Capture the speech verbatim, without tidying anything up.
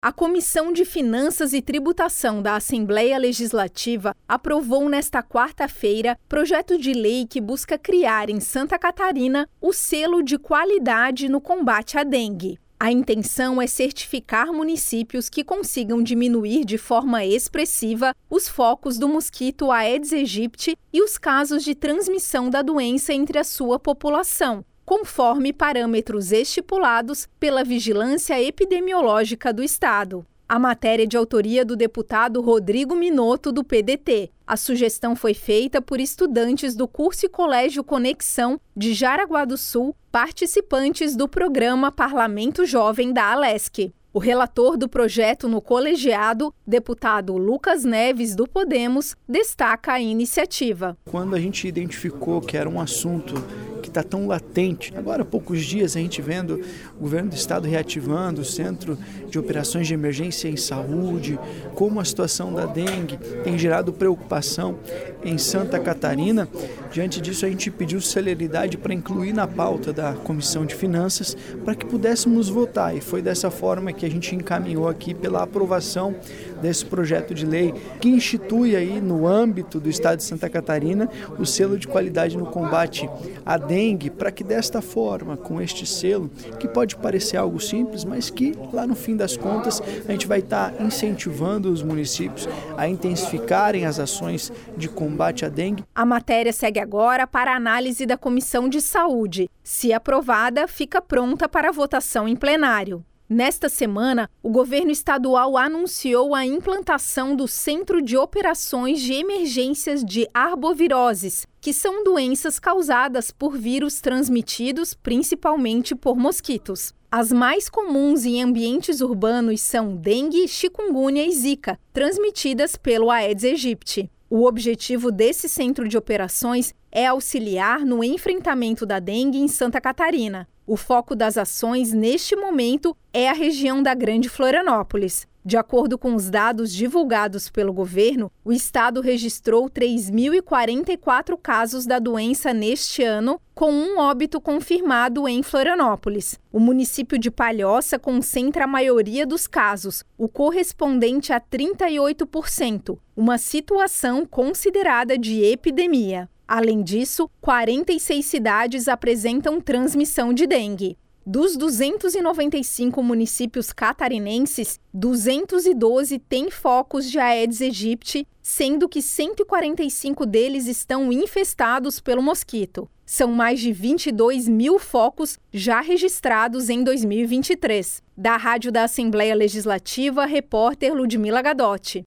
A Comissão de Finanças e Tributação da Assembleia Legislativa aprovou nesta quarta-feira projeto de lei que busca criar em Santa Catarina o selo de qualidade no combate à dengue. A intenção é certificar municípios que consigam diminuir de forma expressiva os focos do mosquito Aedes aegypti e os casos de transmissão da doença entre a sua população, conforme parâmetros estipulados pela Vigilância Epidemiológica do Estado. A matéria é de autoria do deputado Rodrigo Minotto, do P D T. A sugestão foi feita por estudantes do curso e colégio Conexão de Jaraguá do Sul, participantes do programa Parlamento Jovem da Alesc. O relator do projeto no colegiado, deputado Lucas Neves, do Podemos, destaca a iniciativa. Quando a gente identificou que era um assunto que está tão latente, agora há poucos dias a gente vendo o governo do estado reativando o Centro de Operações de Emergência em Saúde, como a situação da dengue tem gerado preocupação em Santa Catarina, diante disso a gente pediu celeridade para incluir na pauta da Comissão de Finanças para que pudéssemos votar, e foi dessa forma que a gente encaminhou aqui pela aprovação desse projeto de lei que institui aí no âmbito do estado de Santa Catarina o selo de qualidade no combate à dengue, para que desta forma, com este selo, que pode parecer algo simples, mas que lá no fim das contas a gente vai estar incentivando os municípios a intensificarem as ações de combate à dengue. A matéria segue agora para a análise da Comissão de Saúde. Se aprovada, fica pronta para votação em plenário. Nesta semana, o governo estadual anunciou a implantação do Centro de Operações de Emergências de Arboviroses, que são doenças causadas por vírus transmitidos principalmente por mosquitos. As mais comuns em ambientes urbanos são dengue, chikungunya e zika, transmitidas pelo Aedes aegypti. O objetivo desse centro de operações é auxiliar no enfrentamento da dengue em Santa Catarina. O foco das ações, neste momento, é a região da Grande Florianópolis. De acordo com os dados divulgados pelo governo, o estado registrou três mil e quarenta e quatro casos da doença neste ano, com um óbito confirmado em Florianópolis. O município de Palhoça concentra a maioria dos casos, o correspondente a trinta e oito por cento, uma situação considerada de epidemia. Além disso, quarenta e seis cidades apresentam transmissão de dengue. Dos duzentos e noventa e cinco municípios catarinenses, duzentos e doze têm focos de Aedes aegypti, sendo que cento e quarenta e cinco deles estão infestados pelo mosquito. São mais de vinte e dois mil focos já registrados em dois mil e vinte e três. Da Rádio da Assembleia Legislativa, repórter Ludmila Gadotti.